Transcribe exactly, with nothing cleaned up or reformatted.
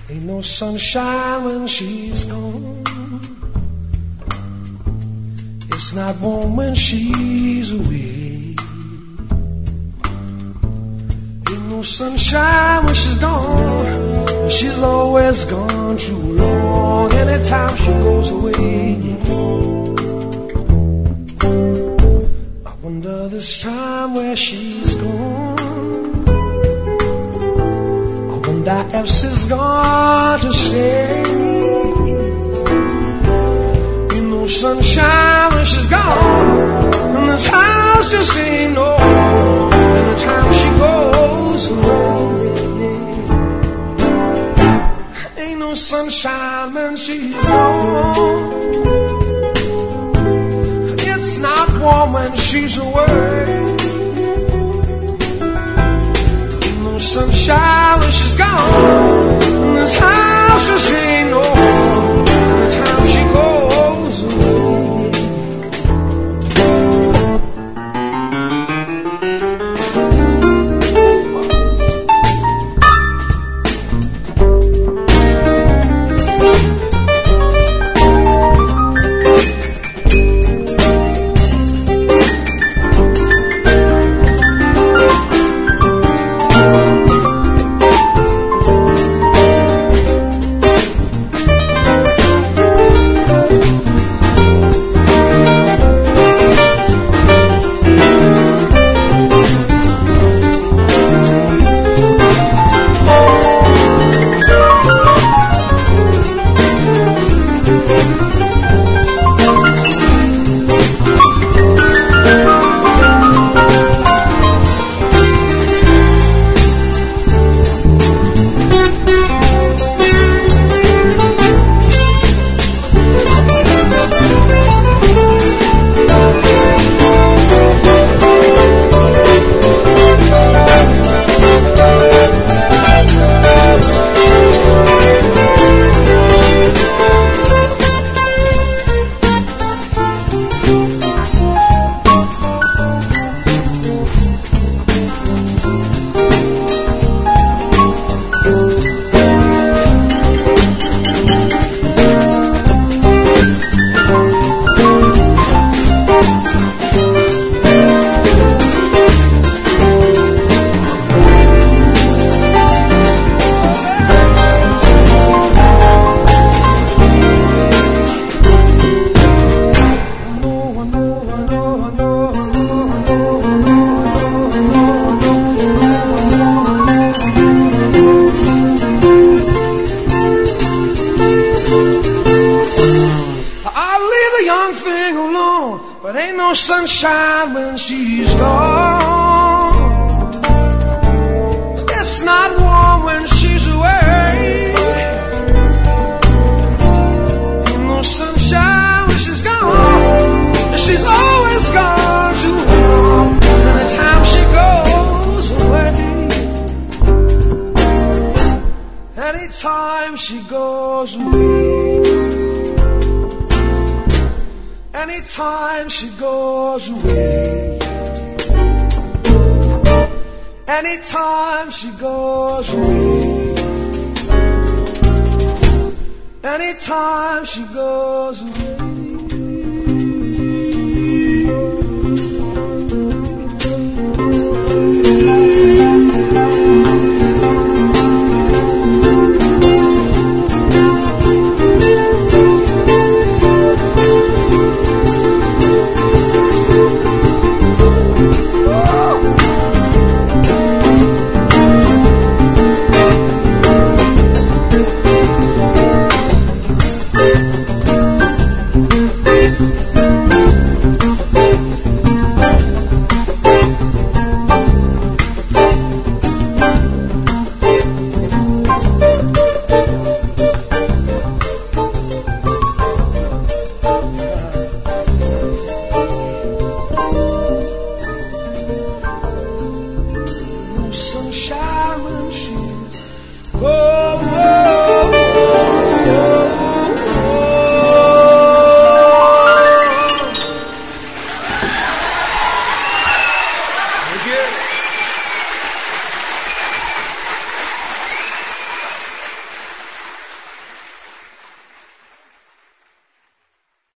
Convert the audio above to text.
Ain't no sunshine when she's gone. It's not warm when she's away. Ain't no sunshine when she's gone. She's always gone too long. Anytime she goes away, yeah. I wonder this time where she's gone. I wonder if she's gone to stay. Ain't no sunshine when she's gone, and this house just ain't no home. Anytime she goes away, ain't no sunshine when she's gone. It's not warm when she's away. Ain't no sunshine when she's gone, and this house just ain't no home. Anytime she goes away. But ain't no sunshine when she's gone. It's not warm when she's away. Ain't no sunshine when she's gone. She's always gone too long. Anytime she goes away. Anytime she goes away. Anytime she goes away. Anytime she goes away. Anytime she goes away.